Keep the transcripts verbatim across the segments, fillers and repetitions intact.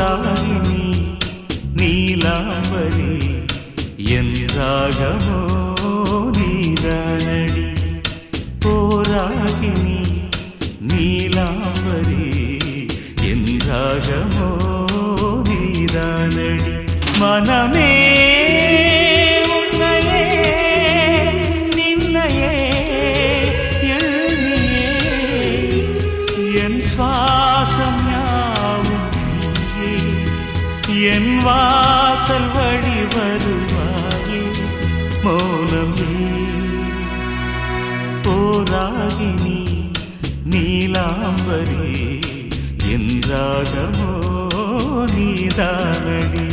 ராகினி நீலாம்பரி என் ராகமோ நீதானடி. ஓ ராகினி நீலாம்பரி என் ராகமோ நீதானடி. மனமே உன்னையே நின்னையே எண்ணியே என் சுவாசம் யாவும் நீயே. என் வாசல் வழி வருவாயே மௌனமே. ஓ ராகினி நீலாம்பரி என் ராகமோ நீதானடி.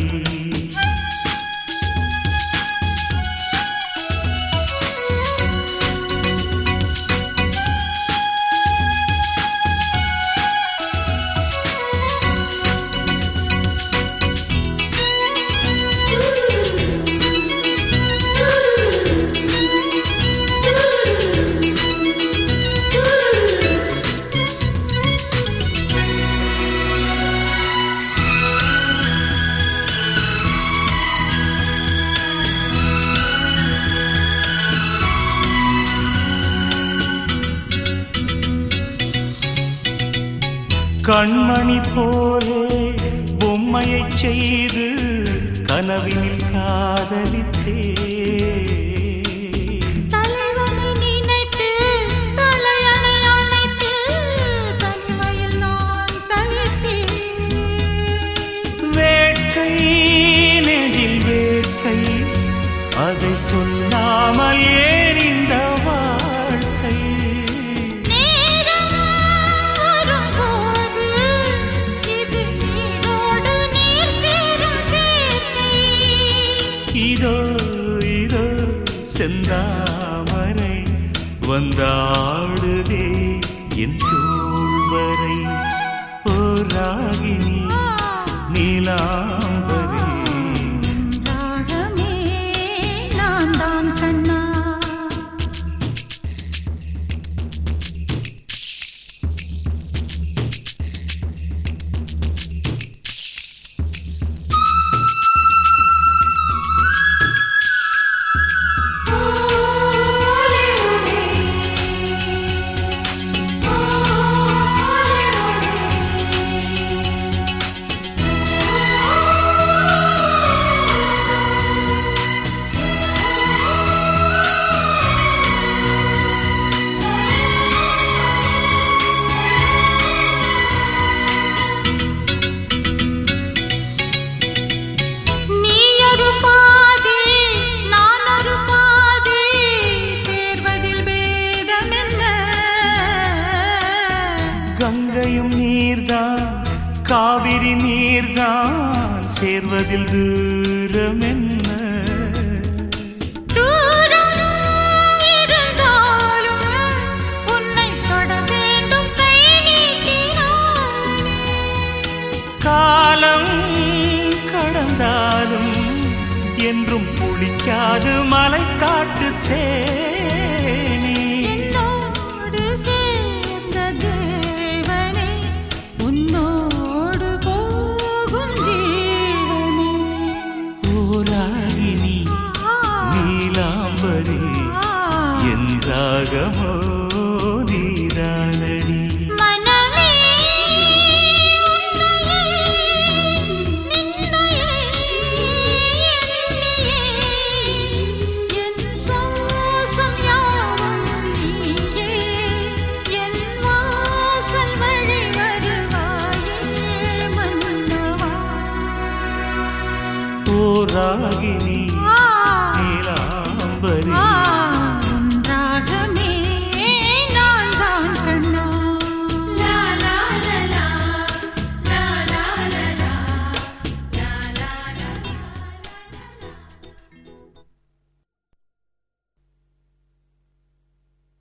கண்மணி போலே பொம்மையை செய்து கனவினில் காதலித்தே. தலைவனை நினைத்து தலையணை அணைத்து தனிமையில் நான் தவித்தேன். வேட்கை நெஞ்சில் வேட்கை அதை சொல்லாமல் ஏன் இந்த வாழ்க்கை. இதோ இதோ செந்தாமரை வந்தாடுதே என் தோள்வரை. ஓ ராகினி நீலாம்பரி ராகமே நான் தான் கண்ணா. கங்கையும் நீர்தான் காவிரி நீர்தான் சேர்வதில் தூரம் என்ன. தூரம் இருந்தாலும் உன்னை தொட வேண்டும் கை நீட்டினானே. காலம் கடந்தாலும் என்றும் புளிக்காது மலை காட்டு தேனி. என்னோடு சேர்ந்த தேவனே உன்னோடு போகும் ஜீவனே. ஓ ராகினி நீலாம்பரி என் ராகமோ